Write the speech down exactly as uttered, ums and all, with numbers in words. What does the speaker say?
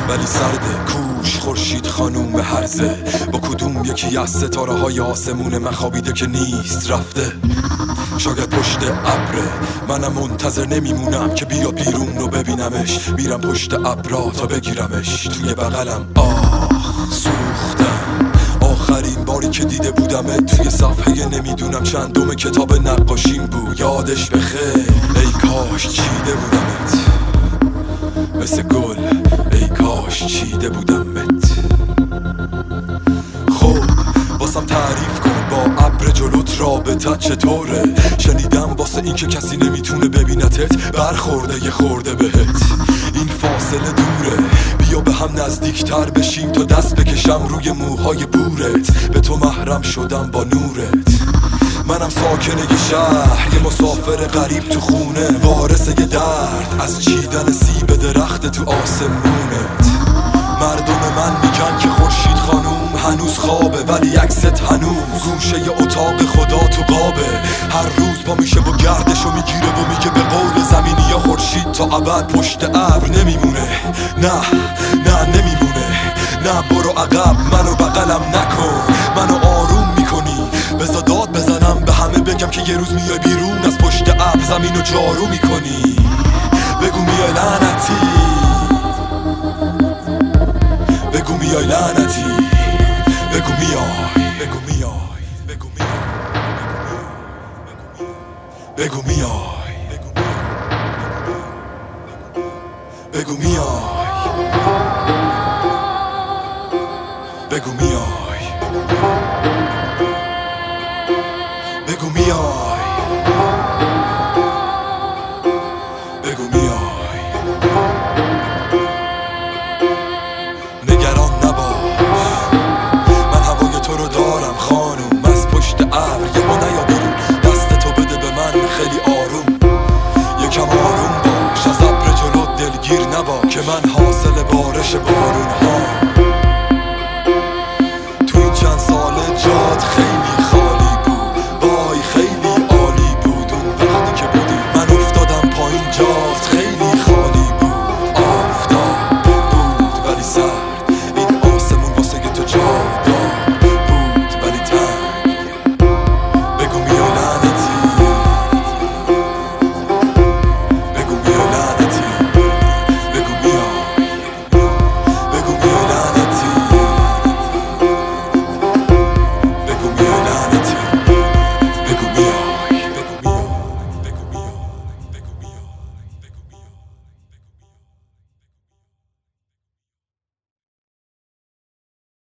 ولی سرده کوش خورشید خانوم هرزه. با کدوم یکی از ستاره های آسمون من خوابیده که نیست رفته. شاید پشت ابره، منم منتظر نمیمونم که بیاد بیرون رو ببینمش. میرم پشت ابرا تا بگیرمش توی بغلم. آه سوختم، آخرین باری که دیده بودمت توی صفحه نمیدونم چندم کتاب نقاشیم بود. یادش بخیر ای کاش چیده بودمت مثل گل، ای کاش چیده بودمت. خب واسم تعریف کن با ابر جلوت رابطت چطوره؟ شنیدم واسه این که کسی نمیتونه ببینتت برخورده یه خورده بهت. این فاصله دوره، بیا به هم نزدیکتر بشیم تا دست بکشم روی موهای بورت. به تو محرم شدم با نورت. منم ساکن یه شهر، یه مسافر غریب تو خونه، وارث یه درد از چیدن سیب درخت تو آسمونت. مردم من میگن که خورشید خانوم هنوز خوابه، ولی عکست هنوز گوشه اتاق خدا تو قابه. هر روز پا میشه و گردشو میگیره و میگه به قول زمینی یا خورشید تا ابد پشت ابر نمیمونه. نه نه نمیمونه، نه برو عقب، منو بغلم نکن، منو آروم میکنی. بذار داد بزنم به همه بگم که یه روز میای بیرون از پشت ابر زمینو جارو میکنی. بگو میای لعنتی، بگو میای لعنتی، بگو میای، بگو میای، بگو میای، بگو میای، بگو میای، بگو میای، بگو میای، بگو میای. نگران نباش، من هوای تو رو دارم خانوم. از پشت ابر یه با نیا بیرون، دست تو بده به من خیلی آروم. یکم آروم باش، از ابر جلو دلگیر نباش که من حاصل بارش بارون ها